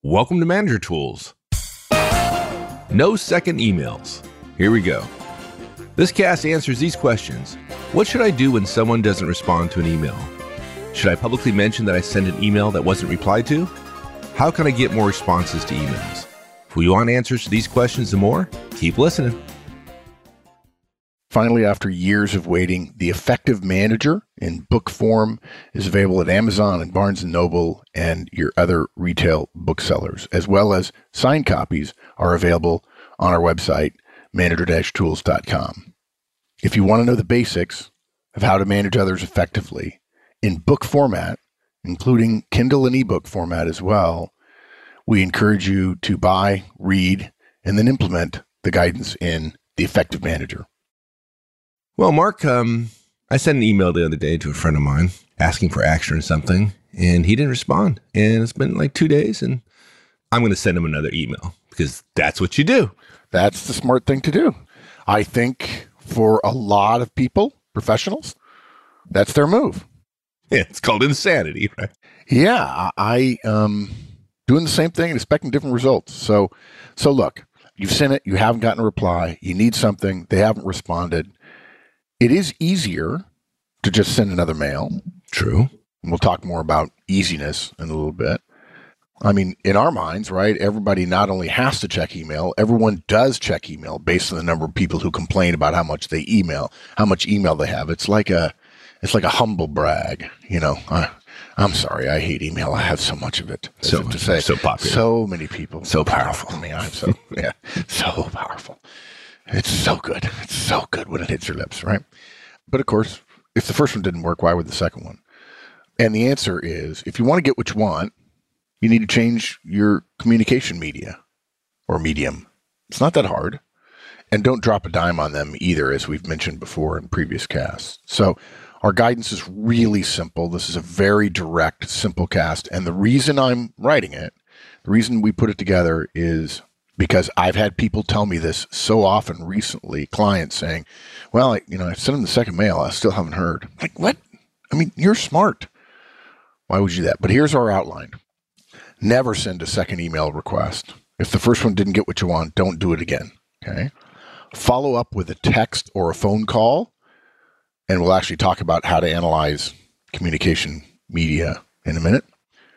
Welcome to Manager Tools. No second emails. Here we go. This cast answers these questions. What should I do when someone doesn't respond to an email? Should I publicly mention that I sent an email that wasn't replied to? How can I get more responses to emails? If we want answers to these questions and more, keep listening. Finally, after years of waiting, The Effective Manager in book form is available at Amazon and Barnes & Noble and your other retail booksellers, as well as signed copies are available on our website, manager-tools.com. If you want to know the basics of how to manage others effectively in book format, including Kindle and ebook format as well, we encourage you to buy, read, and then implement the guidance in The Effective Manager. Well, Mark, I sent an email the other day to a friend of mine asking for action or something, and he didn't respond. And it's been like 2 days, and I'm going to send him another email because that's what you do. That's the smart thing to do. I think for a lot of people, professionals, that's their move. Yeah, it's called insanity, right? Yeah, I doing the same thing and expecting different results. So look, you've sent it, you haven't gotten a reply, you need something, they haven't responded. It is easier to just send another mail. True. And we'll talk more about easiness in a little bit. I mean, in our minds, right, everybody not only has to check email, everyone does check email based on the number of people who complain about how much they email, how much email they have. It's like a humble brag, you know. I'm sorry, I hate email. I have so much of it. So popular. So many people. So powerful. I mean, so powerful. It's so good. It's so good when it hits your lips, right? But of course, if the first one didn't work, why would the second one? And the answer is, if you want to get what you want, you need to change your communication media or medium. It's not that hard. And don't drop a dime on them either, as we've mentioned before in previous casts. So our guidance is really simple. This is a very direct, simple cast. And the reason I'm writing it, the reason we put it together is because I've had people tell me this so often recently, clients saying, well, I sent them the second mail. I still haven't heard. Like, what? I mean, you're smart. Why would you do that? But here's our outline. Never send a second email request. If the first one didn't get what you want, don't do it again. Okay. Follow up with a text or a phone call. And we'll actually talk about how to analyze communication media in a minute.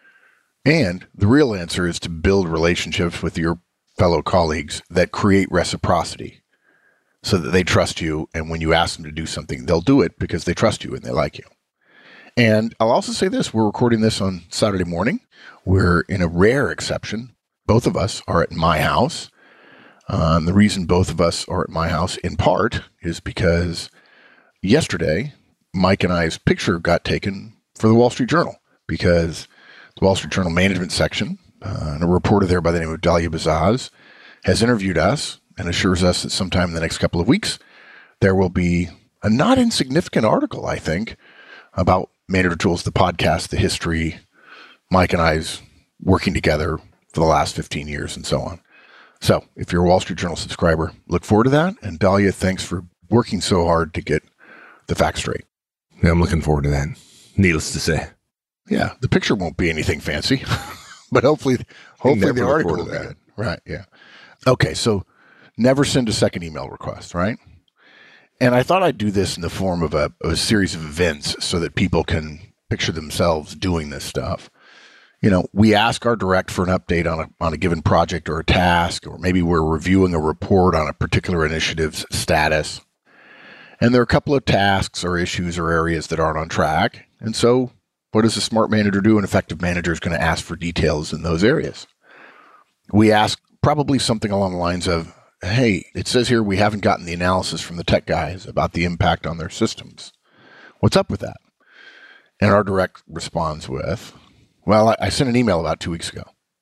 And the real answer is to build relationships with your fellow colleagues that create reciprocity so that they trust you. And when you ask them to do something, they'll do it because they trust you and they like you. And I'll also say this, we're recording this on Saturday morning. We're in a rare exception. Both of us are at my house. The reason both of us are at my house in part is because yesterday, Mike and I's picture got taken for the Wall Street Journal because the Wall Street Journal management section, and a reporter there by the name of Dalia Bazaz has interviewed us and assures us that sometime in the next couple of weeks, there will be a not insignificant article, I think, about Manager Tools, the podcast, the history, Mike and I's working together for the last 15 years and so on. So if you're a Wall Street Journal subscriber, look forward to that. And Dalia, thanks for working so hard to get the facts straight. Yeah, I'm looking forward to that. Needless to say. Yeah, the picture won't be anything fancy. But hopefully the article will be good. Right, yeah. Okay, so never send a second email request, right? And I thought I'd do this in the form of a series of events so that people can picture themselves doing this stuff. You know, we ask our direct for an update on a given project or a task, or maybe we're reviewing a report on a particular initiative's status. And there are a couple of tasks or issues or areas that aren't on track. And so what does a smart manager do? An effective manager is going to ask for details in those areas. We ask probably something along the lines of, hey, it says here we haven't gotten the analysis from the tech guys about the impact on their systems. What's up with that? And our direct responds with, well, I sent an email about 2 weeks ago.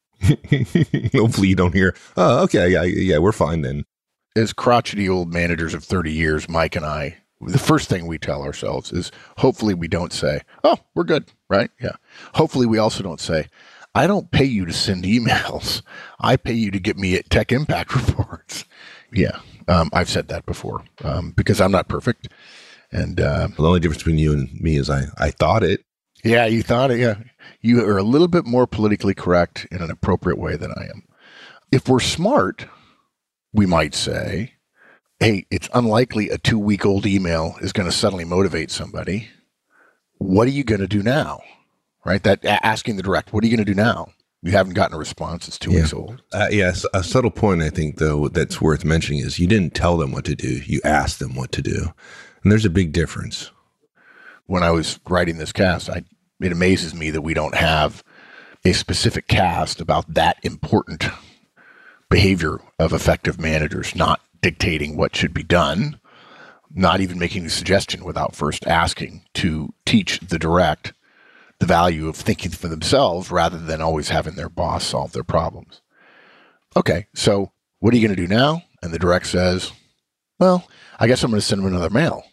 Hopefully you don't hear, oh, okay, yeah, we're fine then. As crotchety old managers of 30 years, Mike and I, the first thing we tell ourselves is hopefully we don't say, oh, we're good, right? Yeah. Hopefully we also don't say, I don't pay you to send emails. I pay you to get me tech impact reports. Yeah. I've said that before because I'm not perfect. And the only difference between you and me is I thought it. Yeah, you thought it. Yeah. You are a little bit more politically correct in an appropriate way than I am. If we're smart, we might say, hey, it's unlikely a 2-week-old email is going to suddenly motivate somebody. What are you going to do now? Right? That asking the direct, what are you going to do now? You haven't gotten a response. It's 2 weeks old. Yes. A subtle point, I think, though, that's worth mentioning is you didn't tell them what to do. You asked them what to do. And there's a big difference. When I was writing this cast, it amazes me that we don't have a specific cast about that important behavior of effective managers, not dictating what should be done, not even making a suggestion without first asking to teach the direct the value of thinking for themselves rather than always having their boss solve their problems. Okay, so what are you going to do now? And the direct says, well, I guess I'm going to send him another mail.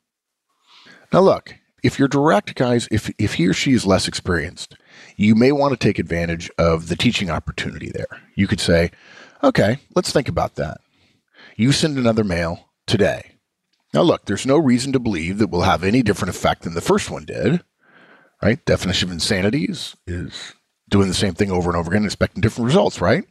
Now look, if you're direct, guys, if he or she is less experienced, you may want to take advantage of the teaching opportunity there. You could say, okay, let's think about that. You send another mail today. Now look, there's no reason to believe that will have any different effect than the first one did. Right? Definition of insanity is doing the same thing over and over again and expecting different results, right?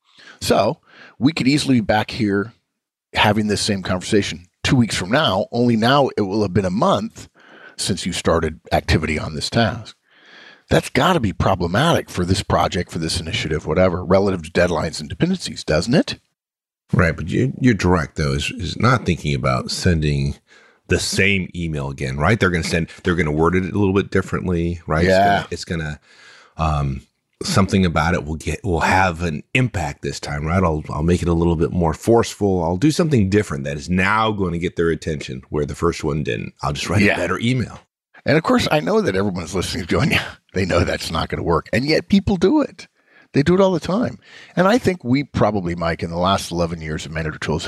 So we could easily be back here having this same conversation 2 weeks from now, only now it will have been a month since you started activity on this task. That's got to be problematic for this project, for this initiative, whatever, relative to deadlines and dependencies, doesn't it? Right. But your direct, though, is not thinking about sending the same email again, right? They're going to word it a little bit differently, right? Yeah. It's going to, something about it will have an impact this time, right? I'll make it a little bit more forceful. I'll do something different that is now going to get their attention where the first one didn't. I'll just write a better email. And of course, I know that everyone's listening going, yeah, they know that's not going to work. And yet people do it. They do it all the time. And I think we probably, Mike, in the last 11 years of Manager Tools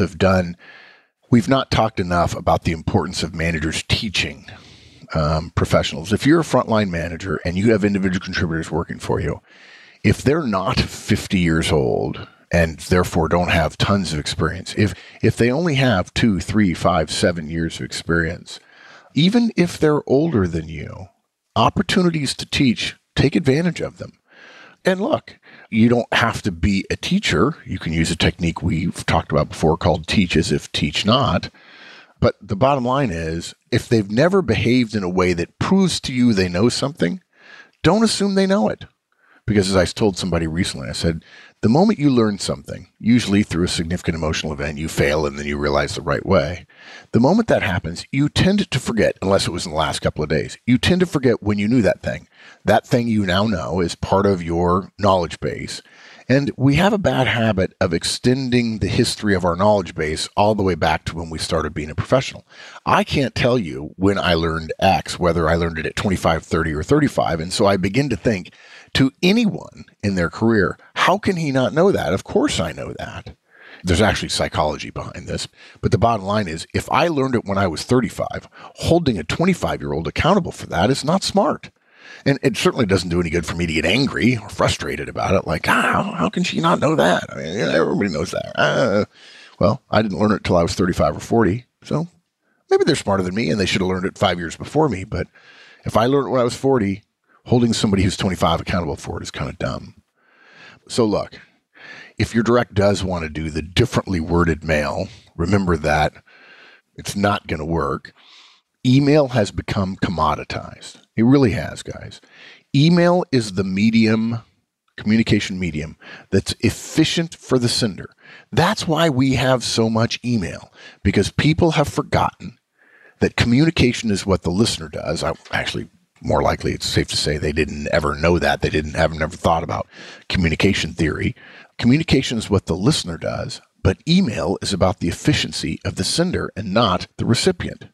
we've not talked enough about the importance of managers teaching professionals. If you're a frontline manager and you have individual contributors working for you, if they're not 50 years old and therefore don't have tons of experience, if they only have 2, 3, 5, 7 years of experience, even if they're older than you, opportunities to teach, take advantage of them. And look, you don't have to be a teacher. You can use a technique we've talked about before called teach as if teach not. But the bottom line is, if they've never behaved in a way that proves to you they know something, don't assume they know it. Because as I told somebody recently, I said, the moment you learn something, usually through a significant emotional event, you fail and then you realize the right way. The moment that happens, you tend to forget, unless it was in the last couple of days, you tend to forget when you knew that thing. That thing you now know is part of your knowledge base. And we have a bad habit of extending the history of our knowledge base all the way back to when we started being a professional. I can't tell you when I learned X, whether I learned it at 25, 30, or 35. And so I begin to think, to anyone in their career, how can he not know that? Of course I know that. There's actually psychology behind this. But the bottom line is, if I learned it when I was 35, holding a 25-year-old accountable for that is not smart. And it certainly doesn't do any good for me to get angry or frustrated about it. Like, how can she not know that? I mean, everybody knows that. Well, I didn't learn it till I was 35 or 40. So maybe they're smarter than me and they should have learned it 5 years before me. But if I learned it when I was 40, holding somebody who's 25 accountable for it is kind of dumb. So look, if your direct does want to do the differently worded mail, remember that it's not going to work. Email has become commoditized. It really has, guys. Email is the communication medium that's efficient for the sender. That's why we have so much email, because people have forgotten that communication is what the listener does. Actually, more likely, it's safe to say they didn't ever know that. They have never thought about communication theory. Communication is what the listener does, but email is about the efficiency of the sender and not the recipient.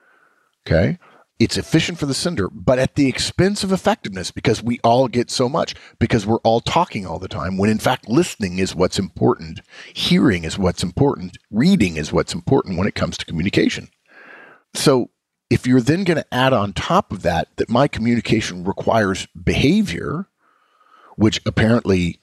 Okay? It's efficient for the sender, but at the expense of effectiveness, because we all get so much, because we're all talking all the time, when in fact listening is what's important, hearing is what's important, reading is what's important when it comes to communication. So if you're then going to add on top of that my communication requires behavior, which apparently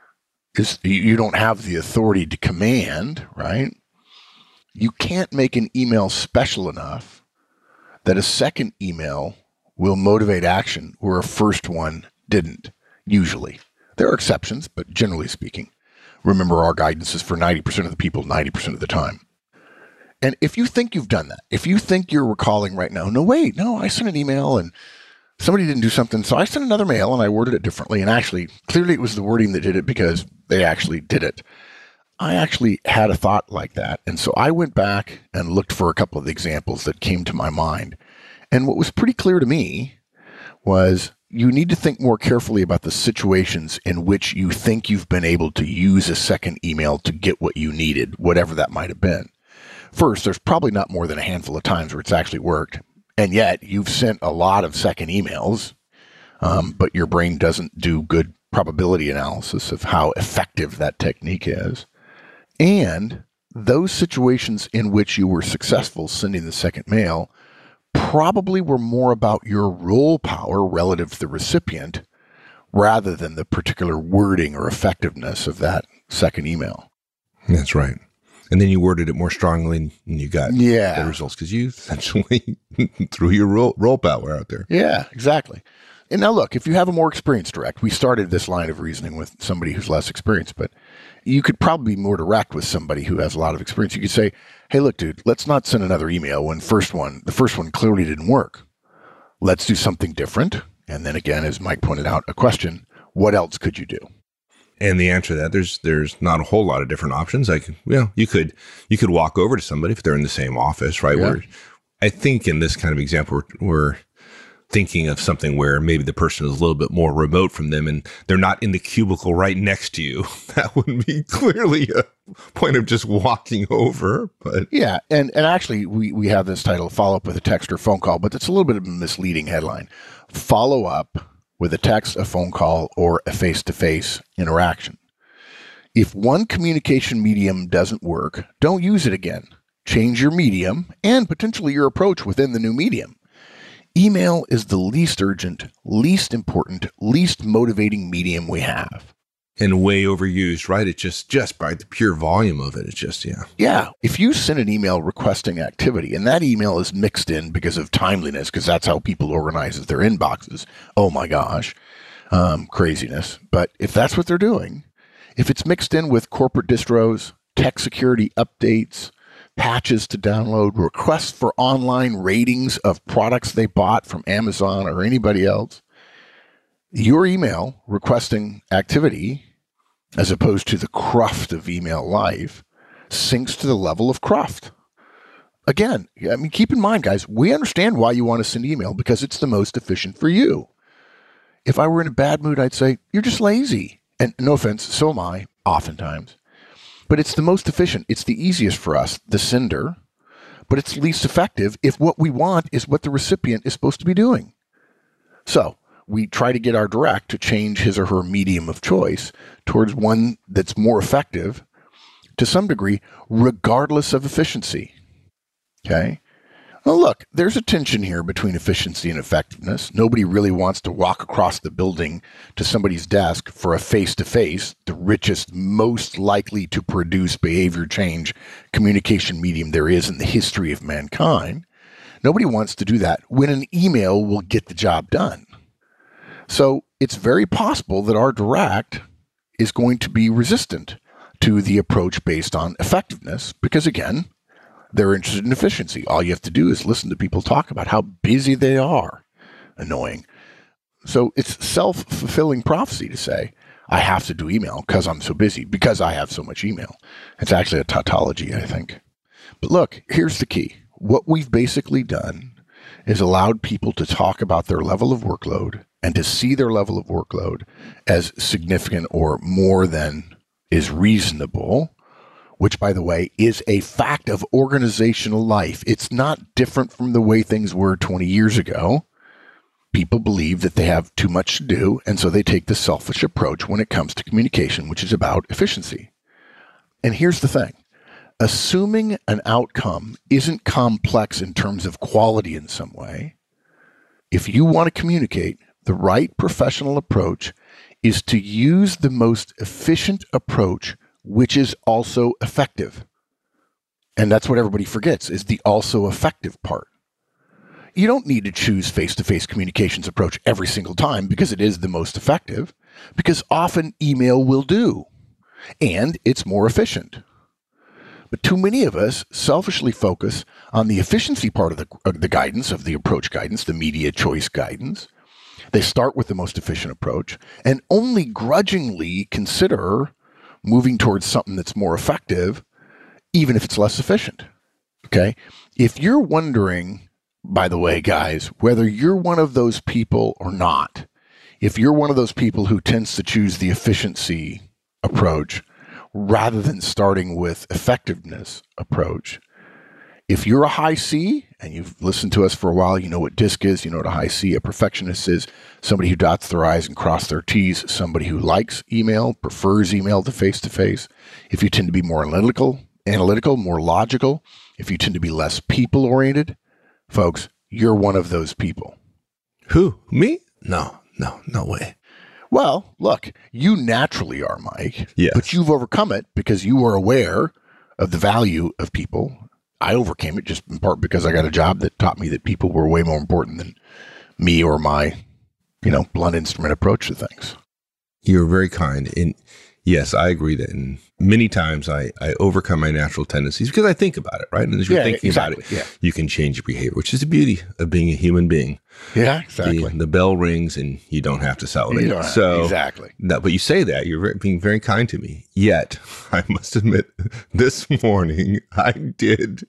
is you don't have the authority to command, right? You can't make an email special enough that a second email will motivate action where a first one didn't, usually. There are exceptions, but generally speaking, remember our guidance is for 90% of the people 90% of the time. And if you think you've done that, if you think you're recalling right now, no, I sent an email and somebody didn't do something, so I sent another mail and I worded it differently. And actually, clearly it was the wording that did it because they actually did it. I actually had a thought like that. And so I went back and looked for a couple of examples that came to my mind. And what was pretty clear to me was you need to think more carefully about the situations in which you think you've been able to use a second email to get what you needed, whatever that might have been. First, there's probably not more than a handful of times where it's actually worked. And yet you've sent a lot of second emails, but your brain doesn't do good probability analysis of how effective that technique is. And those situations in which you were successful sending the second mail probably were more about your role power relative to the recipient rather than the particular wording or effectiveness of that second email. That's right. And then you worded it more strongly and you got the results because you essentially threw your role power out there. Yeah, exactly. And now look, if you have a more experienced direct, we started this line of reasoning with somebody who's less experienced, but you could probably be more direct with somebody who has a lot of experience. You could say, hey, look, dude, let's not send another email when the first one clearly didn't work. Let's do something different. And then again, as Mike pointed out, a question, what else could you do? And the answer to that, there's not a whole lot of different options. You could walk over to somebody if they're in the same office, right? Yeah. Where I think in this kind of example, we're thinking of something where maybe the person is a little bit more remote from them and they're not in the cubicle right next to you. That would be clearly a point of just walking over. But yeah, and actually we have this title, Follow Up with a Text or Phone Call, but it's a little bit of a misleading headline. Follow up with a text, a phone call, or a face-to-face interaction. If one communication medium doesn't work, don't use it again. Change your medium and potentially your approach within the new medium. Email is the least urgent, least important, least motivating medium we have. And way overused, right? It's just by the pure volume of it. It's just, Yeah. If you send an email requesting activity and that email is mixed in because of timeliness, because that's how people organize their inboxes. Oh my gosh. Craziness. But if that's what they're doing, if it's mixed in with corporate distros, tech security updates, patches to download, requests for online ratings of products they bought from Amazon or anybody else, your email requesting activity, as opposed to the cruft of email life, sinks to the level of cruft. Again, I mean, keep in mind, guys, we understand why you want to send email because it's the most efficient for you. If I were in a bad mood, I'd say, you're just lazy. And no offense, so am I, oftentimes. But it's the most efficient. It's the easiest for us, the sender, but it's least effective if what we want is what the recipient is supposed to be doing. So we try to get our direct to change his or her medium of choice towards one that's more effective to some degree, regardless of efficiency. Okay? Well, look, there's a tension here between efficiency and effectiveness. Nobody really wants to walk across the building to somebody's desk for a face-to-face, the richest, most likely to produce behavior change communication medium there is in the history of mankind. Nobody wants to do that when an email will get the job done. So it's very possible that our direct is going to be resistant to the approach based on effectiveness because, again, they're interested in efficiency. All you have to do is listen to people talk about how busy they are. Annoying. So it's self-fulfilling prophecy to say, I have to do email because I'm so busy, because I have so much email. It's actually a tautology, I think. But look, here's the key. What we've basically done is allowed people to talk about their level of workload and to see their level of workload as significant or more than is reasonable, which, by the way, is a fact of organizational life. It's not different from the way things were 20 years ago. People believe that they have too much to do, and so they take the selfish approach when it comes to communication, which is about efficiency. And here's the thing. Assuming an outcome isn't complex in terms of quality in some way, if you want to communicate, the right professional approach is to use the most efficient approach, which is also effective. And that's what everybody forgets, is the also effective part. You don't need to choose face-to-face communications approach every single time because it is the most effective, because often email will do, and it's more efficient. But too many of us selfishly focus on the efficiency part of the guidance, of the approach guidance, the media choice guidance. They start with the most efficient approach and only grudgingly consider moving towards something that's more effective, even if it's less efficient. Okay? If you're wondering, by the way, guys, whether you're one of those people or not, if you're one of those people who tends to choose the efficiency approach rather than starting with effectiveness approach, if you're a high C, and you've listened to us for a while, you know what DISC is, you know what a high C, a perfectionist is, somebody who dots their I's and crosses their T's, somebody who likes email, prefers email to face-to-face. If you tend to be more analytical, more logical, if you tend to be less people-oriented, folks, you're one of those people. Who? Me? No way. Well, look, you naturally are, Mike, yes. But you've overcome it because you were aware of the value of people. I overcame it just in part because I got a job that taught me that people were way more important than me or my, blunt instrument approach to things. You're very kind. And yes, I agree that many times I overcome my natural tendencies because I think about it, right? And as you're thinking about it, you can change your behavior, which is the beauty of being a human being. Yeah, exactly. The bell rings and you don't have to salivate. Exactly. No, but you say that, you're being very kind to me. Yet, I must admit, this morning I did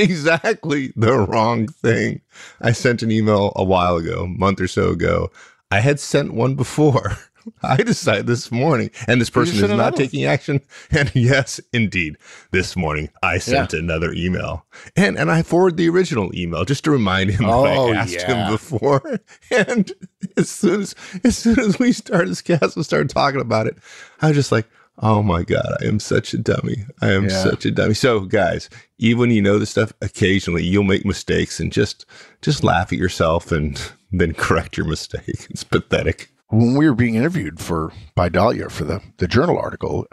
exactly the wrong thing. I sent an email a while ago, a month or so ago. I had sent one before. I decided this morning, and this person is not taking action. And yes, indeed, this morning I sent another email, and I forwarded the original email just to remind him that I asked him before. And as soon as we started this cast and started talking about it, I was just like, oh my God, I am such a dummy. I am such a dummy. So guys, even when you know this stuff, occasionally you'll make mistakes and just laugh at yourself and then correct your mistake. It's pathetic. When we were being interviewed by Dahlia for the journal article,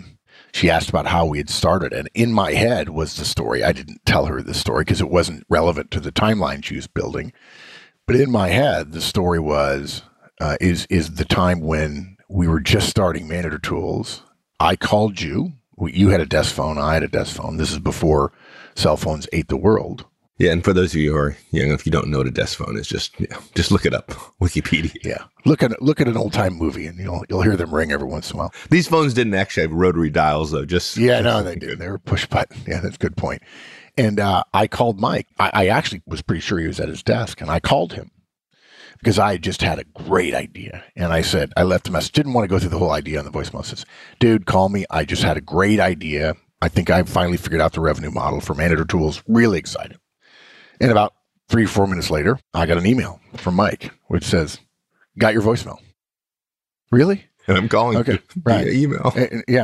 she asked about how we had started. And in my head was the story. I didn't tell her the story because it wasn't relevant to the timeline she was building. But in my head, the story was, is the time when we were just starting Manager Tools. I called you. You had a desk phone. I had a desk phone. This is before cell phones ate the world. Yeah, and for those of you who are young, if you don't know what a desk phone is, just look it up, Wikipedia. Yeah, look at an old time movie, and you'll hear them ring every once in a while. These phones didn't actually have rotary dials, though. They did. They were push button. Yeah, that's a good point. And I called Mike. I actually was pretty sure he was at his desk, and I called him because I just had a great idea. And I said, I left a message. Didn't want to go through the whole idea on the voicemail. I says, dude, call me. I just had a great idea. I think I finally figured out the revenue model for Manager Tools. Really excited. And about 3-4 minutes later, I got an email from Mike, which says, got your voicemail. Really? And I'm calling you via email.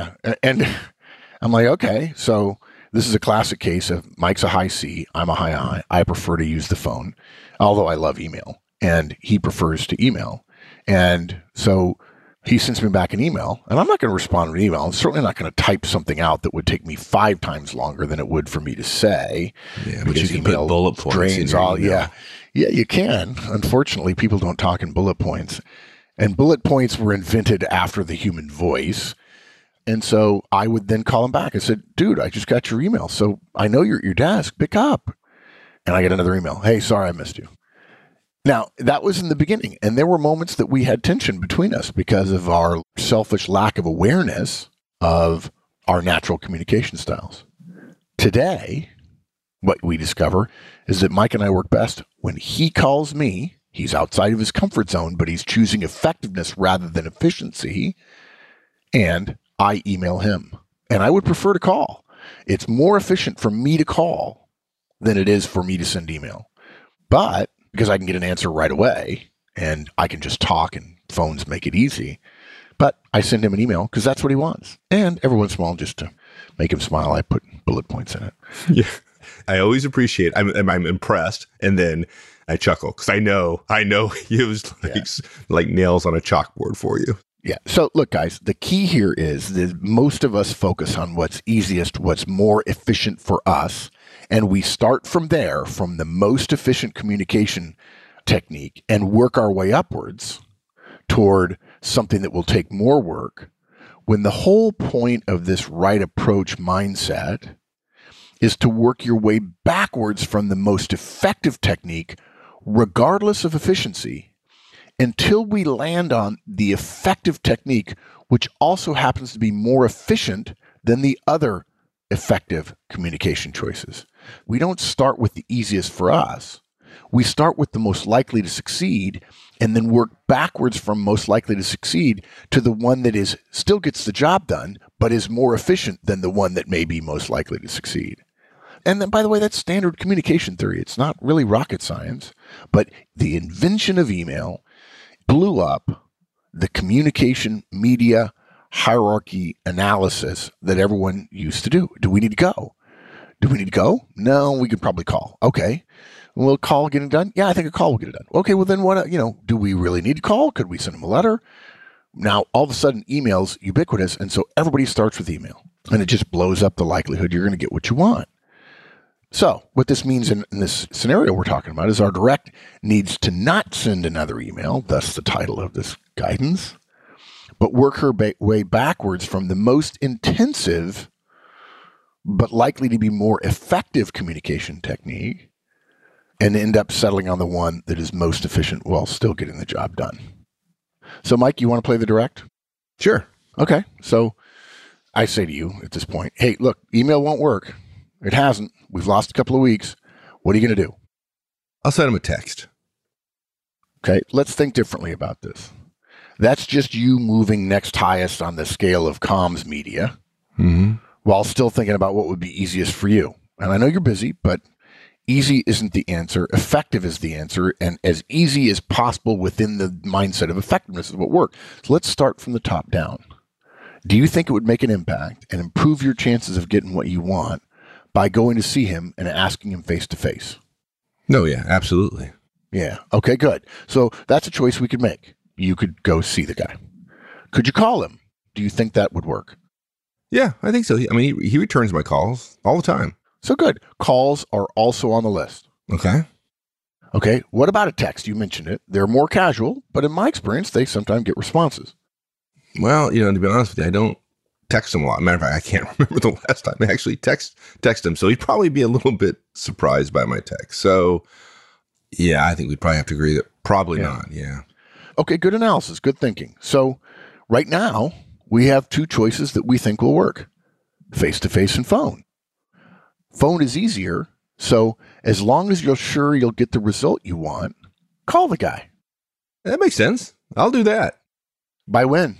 And I'm like, okay, so this is a classic case of Mike's a high C, I'm a high I. I prefer to use the phone, although I love email. And he prefers to email. And so he sends me back an email, and I'm not going to respond to an email. I'm certainly not going to type something out that would take me 5 times longer than it would for me to say. Yeah, because you can put bullet points drains all. Yeah, you can. Unfortunately, people don't talk in bullet points. And bullet points were invented after the human voice. And so I would then call him back. I said, dude, I just got your email. So I know you're at your desk. Pick up. And I get another email. Hey, sorry, I missed you. Now, that was in the beginning, and there were moments that we had tension between us because of our selfish lack of awareness of our natural communication styles. Today, what we discover is that Mike and I work best when he calls me. He's outside of his comfort zone, but he's choosing effectiveness rather than efficiency, and I email him. And I would prefer to call. It's more efficient for me to call than it is for me to send email. But because I can get an answer right away and I can just talk and phones make it easy. But I send him an email because that's what he wants. And every once in a while, just to make him smile, I put bullet points in it. Yeah. I always appreciate I'm impressed. And then I chuckle because I know it was like nails on a chalkboard for you. Yeah. So look, guys, the key here is that most of us focus on what's easiest, what's more efficient for us. And we start from there, from the most efficient communication technique, and work our way upwards toward something that will take more work, when the whole point of this right approach mindset is to work your way backwards from the most effective technique, regardless of efficiency, until we land on the effective technique, which also happens to be more efficient than the other effective communication choices. We don't start with the easiest for us. We start with the most likely to succeed and then work backwards from most likely to succeed to the one that is still gets the job done, but is more efficient than the one that may be most likely to succeed. And then, by the way, that's standard communication theory. It's not really rocket science, but the invention of email blew up the communication media hierarchy analysis that everyone used to do. Do we need to go? Do we need to go? No, we could probably call. Okay. Will a call get it done? Yeah, I think a call will get it done. Okay, well then what, do we really need to call? Could we send them a letter? Now, all of a sudden, email's ubiquitous, and so everybody starts with email, and it just blows up the likelihood you're going to get what you want. So what this means in this scenario we're talking about is our direct needs to not send another email, thus the title of this guidance, but work her way backwards from the most intensive but likely to be more effective communication technique and end up settling on the one that is most efficient while still getting the job done. So, Mike, you want to play the direct? Sure. Okay. So I say to you at this point, hey, look, email won't work. It hasn't. We've lost a couple of weeks. What are you going to do? I'll send him a text. Okay. Let's think differently about this. That's just you moving next highest on the scale of comms media while still thinking about what would be easiest for you. And I know you're busy, but easy isn't the answer. Effective is the answer. And as easy as possible within the mindset of effectiveness is what works. So let's start from the top down. Do you think it would make an impact and improve your chances of getting what you want by going to see him and asking him face to face? No, yeah, absolutely. Yeah. Okay, good. So that's a choice we could make. You could go see the guy. Could you call him? Do you think that would work? Yeah, I think so. I mean, he returns my calls all the time. So good. Calls are also on the list. Okay. Okay. What about a text? You mentioned it. They're more casual, but in my experience, they sometimes get responses. Well, to be honest with you, I don't text him a lot. Matter of fact, I can't remember the last time I actually text him. So he'd probably be a little bit surprised by my text. So yeah, I think we'd probably have to agree that probably not. Yeah. Okay. Good analysis. Good thinking. So right now we have two choices that we think will work: face-to-face and phone. Phone is easier. So as long as you're sure you'll get the result you want, call the guy. That makes sense. I'll do that. By when?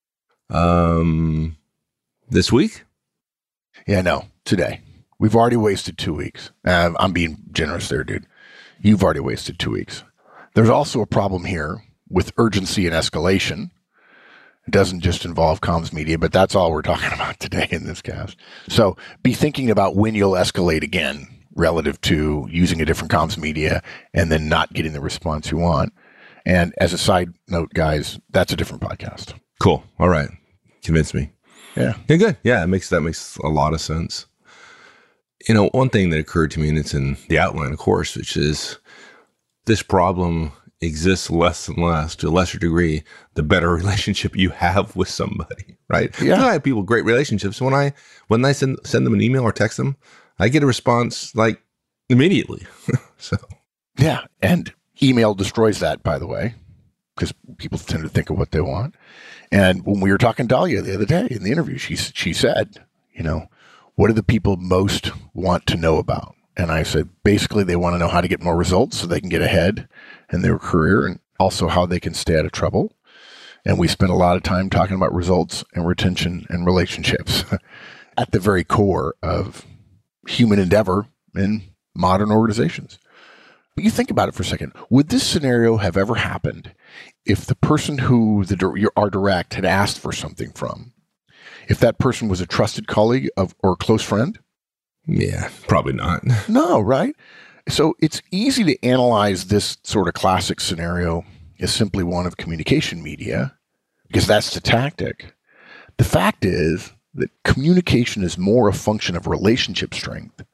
This week? Yeah, no, today. We've already wasted 2 weeks. I'm being generous there, dude. You've already wasted 2 weeks. There's also a problem here with urgency and escalation. It doesn't just involve comms media, but that's all we're talking about today in this cast. So be thinking about when you'll escalate again relative to using a different comms media and then not getting the response you want. And as a side note, guys, that's a different podcast. Cool. All right. Convince me. Yeah. Yeah, good. Yeah, that makes a lot of sense. One thing that occurred to me, and it's in the outline, of course, which is this problem exists less and less, to a lesser degree, the better relationship you have with somebody, right? Yeah. I have people with great relationships. When I send them an email or text them, I get a response like immediately. So yeah, and email destroys that, by the way, because people tend to think of what they want. And when we were talking to Dahlia the other day in the interview, she said, what do the people most want to know about? And I said, basically, they want to know how to get more results so they can get ahead in their career, and also how they can stay out of trouble. And we spent a lot of time talking about results and retention and relationships at the very core of human endeavor in modern organizations. But you think about it for a second. Would this scenario have ever happened if the person who our direct had asked for something from, if that person was a trusted colleague or a close friend? Yeah, probably not. No, right? So it's easy to analyze this sort of classic scenario as simply one of communication media, because that's the tactic. The fact is that communication is more a function of relationship strength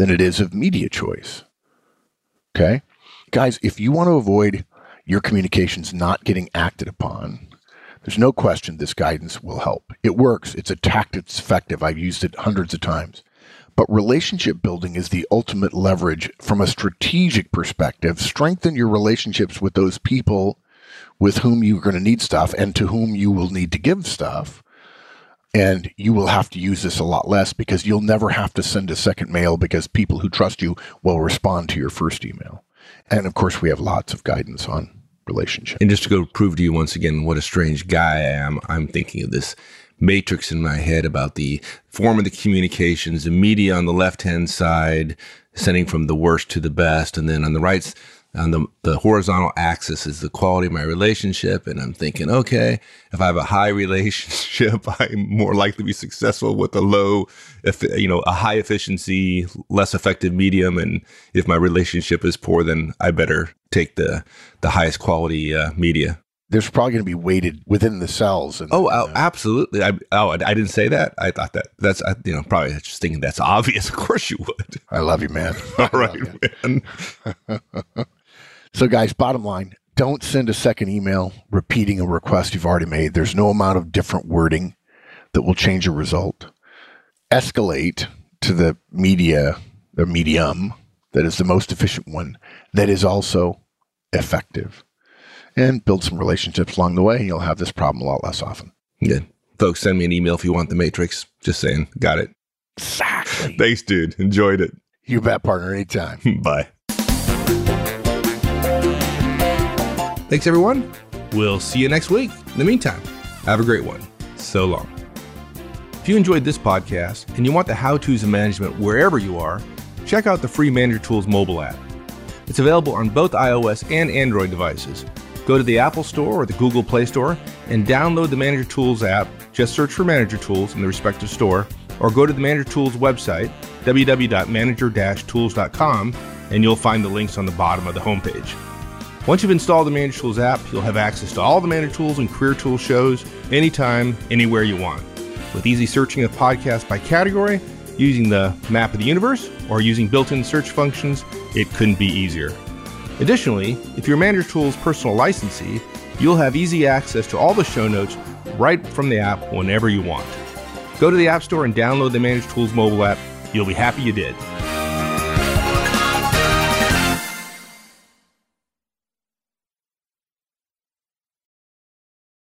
than it is of media choice. Okay? Guys, if you want to avoid your communications not getting acted upon, there's no question this guidance will help. It works. It's a tactic that's effective. I've used it hundreds of times. But relationship building is the ultimate leverage from a strategic perspective. Strengthen your relationships with those people with whom you're going to need stuff and to whom you will need to give stuff. And you will have to use this a lot less because you'll never have to send a second mail because people who trust you will respond to your first email. And of course, we have lots of guidance on relationships. And just to go prove to you once again what a strange guy I am, I'm thinking of this matrix in my head about the form of the communications, the media on the left-hand side, sending from the worst to the best. And then on the right, on the horizontal axis is the quality of my relationship. And I'm thinking, okay, if I have a high relationship, I'm more likely to be successful with a high efficiency, less effective medium. And if my relationship is poor, then I better take the highest quality media. There's probably going to be weighted within the cells. Absolutely. I didn't say that. I thought that's probably just thinking that's obvious. Of course you would. I love you, man. All right, man. So guys, bottom line, don't send a second email repeating a request you've already made. There's no amount of different wording that will change a result. Escalate to the medium that is the most efficient one, that is also effective. And build some relationships along the way, and you'll have this problem a lot less often. Good. Folks, send me an email if you want the matrix. Just saying. Got it. Exactly. Thanks, dude. Enjoyed it. You bet, partner. Anytime. Bye. Thanks, everyone. We'll see you next week. In the meantime, have a great one. So long. If you enjoyed this podcast and you want the how-tos of management wherever you are, check out the free Manager Tools mobile app. It's available on both iOS and Android devices. Go to the Apple Store or the Google Play Store and download the Manager Tools app. Just search for Manager Tools in the respective store, or go to the Manager Tools website, www.manager-tools.com, and you'll find the links on the bottom of the homepage. Once you've installed the Manager Tools app, you'll have access to all the Manager Tools and Career Tools shows anytime, anywhere you want. With easy searching of podcasts by category, using the map of the universe, or using built-in search functions, it couldn't be easier. Additionally, if you're Manager Tools personal licensee, you'll have easy access to all the show notes right from the app whenever you want. Go to the App Store and download the Manager Tools mobile app. You'll be happy you did.